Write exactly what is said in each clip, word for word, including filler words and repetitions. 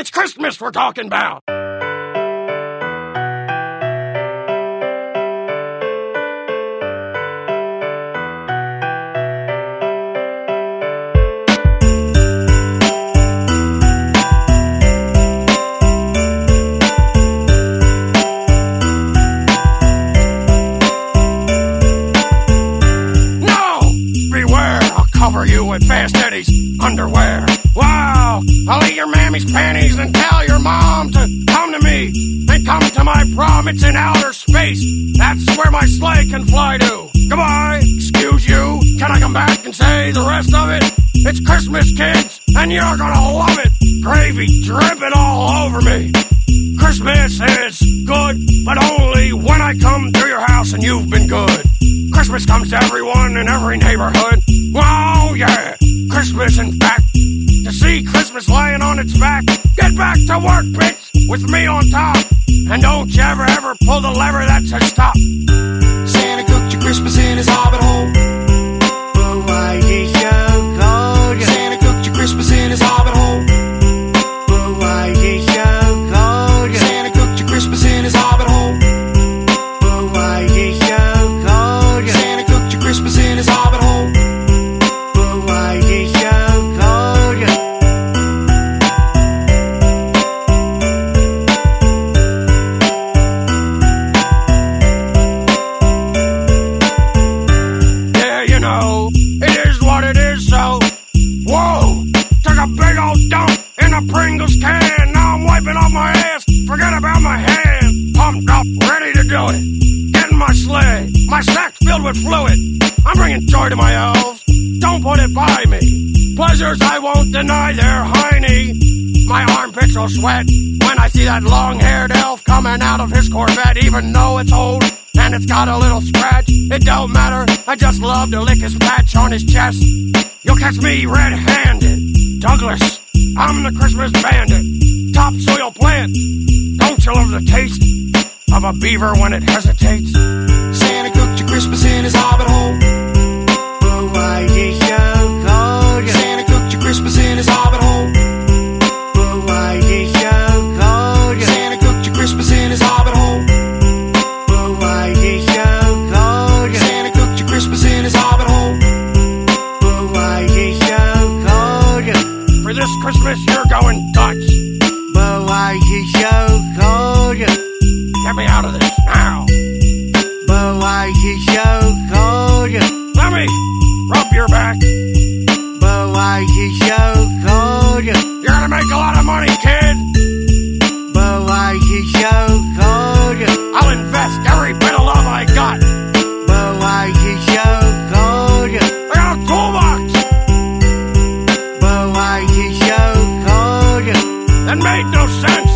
It's Christmas we're talking about. Cover you with Fast Eddie's underwear. Wow, I'll eat your mammy's panties and tell your mom to come to me and come to my prom. It's in outer space. That's where my sleigh can fly to. Goodbye, excuse you. Can I come back and say the rest of it? It's Christmas, kids, and you're gonna love it. Gravy dripping all over me. Christmas is good, but only when I come to your house and you've been good. Christmas comes to everyone in every neighborhood. Oh, yeah. Christmas, in fact. To see Christmas laying on its back. Get back to work, bitch, with me on top. And don't you ever, ever pull the lever that says stop. Santa cooked your Christmas in his hobbit hole. But why is it so cold? Santa cooked your Christmas in his hobbit hole. But why is it so cold? Santa cooked your Christmas in his hobbit hole. But why is it so cold? Santa cooked your Christmas in his hobbit hole. But why is it so cold? Yeah, you know, it is what it is, so. Whoa! Took a big old dump in a Pringles can. Now I'm wiping off my ass. Forget about my hand. Pumped up, ready to do it. Get in my sleigh. My sack's filled with fluid. I'm bringing joy to my elves. Don't put it by me. Pleasures I won't deny, they're hiney. My armpits will sweat when I see that long-haired elf coming out of his Corvette. Even though it's old and it's got a little scratch, it don't matter. I just love to lick his patch on his chest. You'll catch me red-handed. Douglas, I'm the Christmas bandit. Topsoil plant. Don't you love the taste of a beaver when it hesitates? Santa cooked your Christmas in his hobbit hole. But why is it so cold? Santa cooked your Christmas in his hobbit hole. But why is it so cold? Santa cooked your Christmas in his hobbit hole. But why is it so cold? Santa cooked your Christmas in his hobbit hole. But why is it so cold? For this Christmas, you're going Dutch. But why is it so cold? Get me out of this now. But why is it so cold? Let me rub your back. But why is it so cold? You're gonna make a lot of money, kid. But why is it so cold? I'll invest every bit of love I got. But why is it so cold? I got a toolbox But why is it so cold? that made no sense.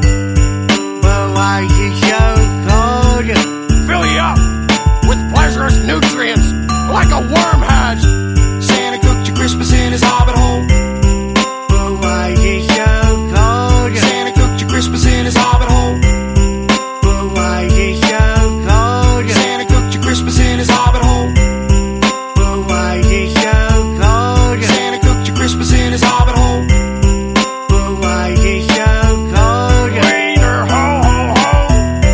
But why is it so cold? Fill you up with pleasurous nutrients like a worm has. Santa cooked your Christmas in his hobbit hole. But why is it so cold? Santa cooked your Christmas in his hobbit hole. But why is it so cold? Santa cooked your Christmas in his hobbit hole. But why is it so cold? Santa cooked your Christmas in his hobbit hole. But why is it so cold? Wiener, ho, ho, ho.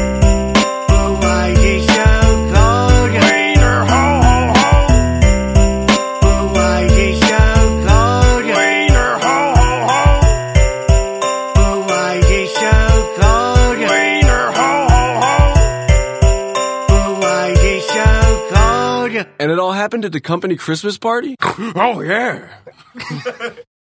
But why is it so cold? Wiener, ho, ho, ho. But why is it so cold? Wiener, ho, ho, ho. But why is it so cold? Wiener, ho, ho, ho. But why is it so cold? And it all happened at the company Christmas party? Oh, yeah.